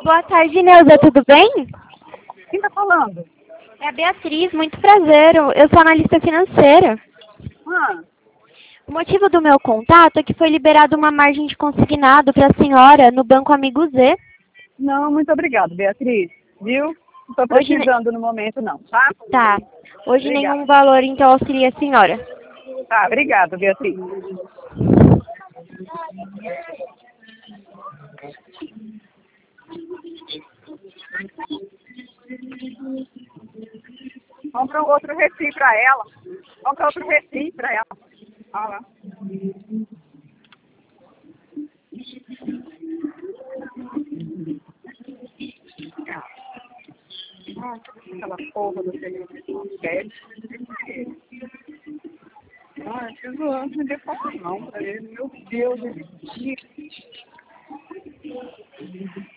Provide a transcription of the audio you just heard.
Boa tarde, Neuza, tudo bem? Quem tá falando? É a Beatriz, muito prazer. Eu sou analista financeira. Ah, O motivo do meu contato é que foi liberada uma margem de consignado para a senhora no Banco Amigo Z. não, muito obrigado, Beatriz. Viu? Não tô Hoje, precisando no momento, não, tá? tá. Hoje Obrigada. nenhum valor, então auxilia a senhora. Tá, obrigada, Beatriz. Compra outro refri pra ela. Compra outro refri pra ela. Olha lá. Aquela porra do telefone. Ah, eu não me dê não pra ele. Meu Deus, ele